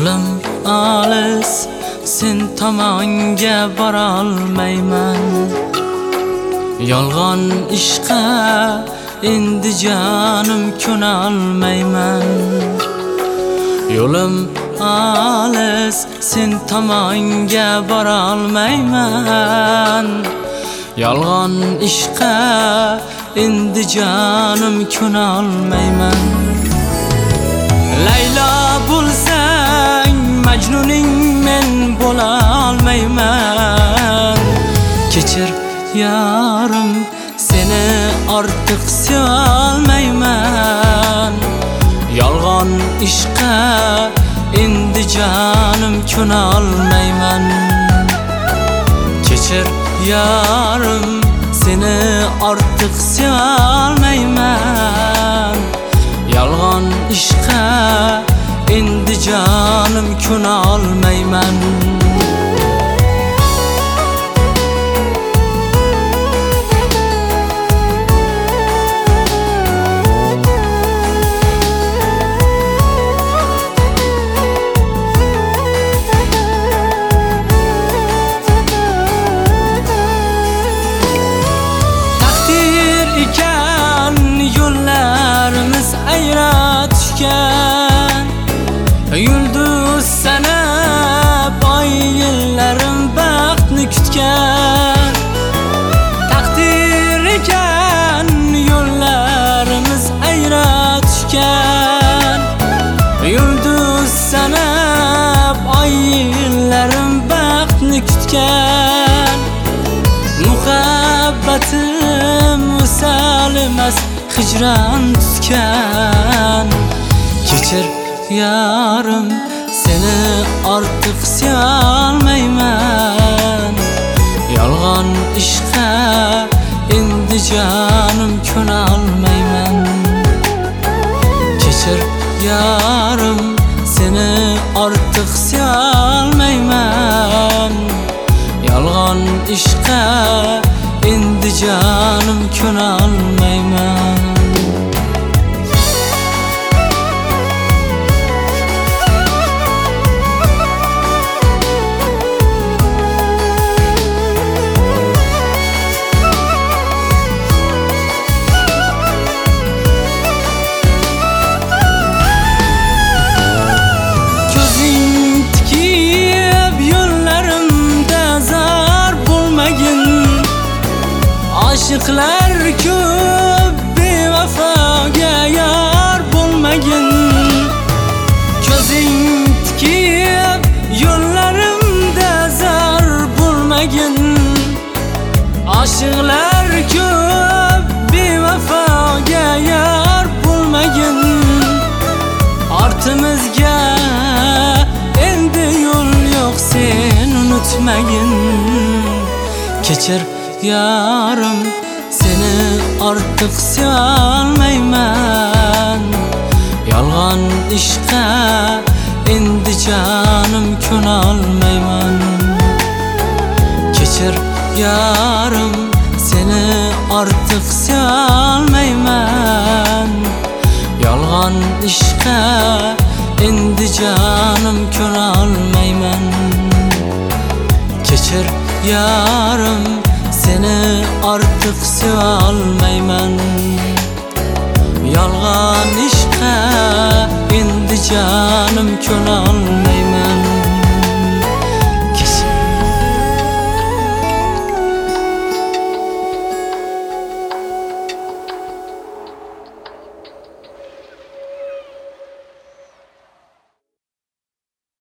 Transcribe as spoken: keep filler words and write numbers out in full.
Yo'lim olis, sen tomonga bora olmayman. Yolg'on ishqa endi jonim ko'na olmayman. Yo'lim olis, sen tomonga bora olmayman. Yolg'on ishqa endi jonim ko'na olmayman. Laylo bo'lsang Majnuning men bo'la olmayman. Kechir yarim, seni ortiq sevolmayman. Yolg'on ishqa endi jonim ko'na olmayman. Kechir yarim, seni ortiq sevolmayman. Yolg'on ishqa endi jonim ko'na olmayman. Taqdir ekan yo'llarimiz ayra tushgan. Yulduz sanab oy yillarim baxtni kutgan. Taqdir ekan yo'llarimiz ayra tushgan. Yulduz sanab oy yillarim baxtni kutgan. Muhabbatim visal emas, hijron tutgan. Kechir yarim, seni ortiq sevolmayman. Yolg'on ishqa endi jonim ko'na olmayman. Kechir yarim, seni ortiq sevolmayman. Yolg'on ishqa endi jonim ko'na olmayman. Aşıqlar ko'p bevafoga yor bo'lmagin. Ko'zing tikib yo'llarimda zar bo'lmagin. Aşıqlar ko'p bevafoga yor bo'lmagin. Ortimizga endi yo'l yo'q, sen unutmagin. Kechir yarim, seni ortiq sevolmayman. Yolg'on ishqa endi jonim ko'na olmayman. Kechir yarim, seni ortiq sevolmayman. Yolg'on ishqa endi jonim ko'na olmayman. Kechir yarim, seni ortiq sevolmayman. Yolg'on ishqa endi jonim ko'na olmayman.